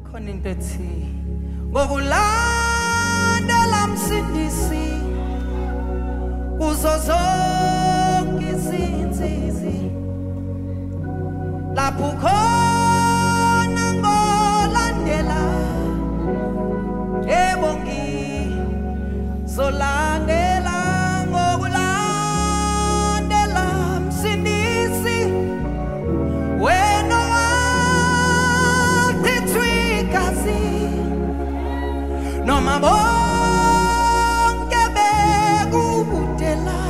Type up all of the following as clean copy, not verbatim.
khona into ethi ngokulandela Msindisi kuzo zonke izinsizi lapho khona ngolandela yebo ngizolandela ngokulandela Msindisi wena wathithwikazi noma bonke bekudela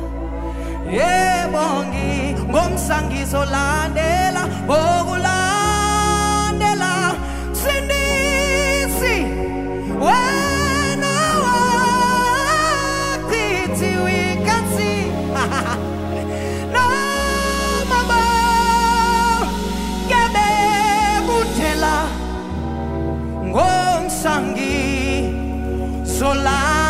yebo ngomsangizolandela ngokulandela Msindisi wena wathithwikazi noma bonke bekudela ngomsangizolandela